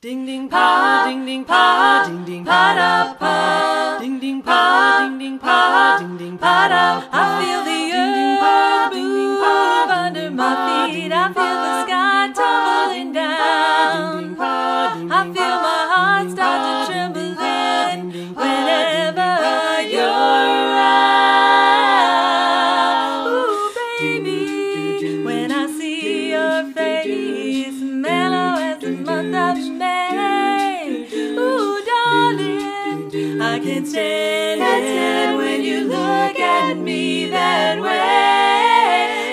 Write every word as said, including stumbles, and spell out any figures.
Ding ding pa, ding ding pa, ding ding pa da pa, ding ding pa, ding ding pa, ding ding pa da pa. I feel the earth move under my feet. I feel the sky tumbling down. I feel my heart start to tremble whenever you're around. Ooh, baby, when I see your face, mellow as the month of May. Ooh, darling, I can't stand it when you look at me that way.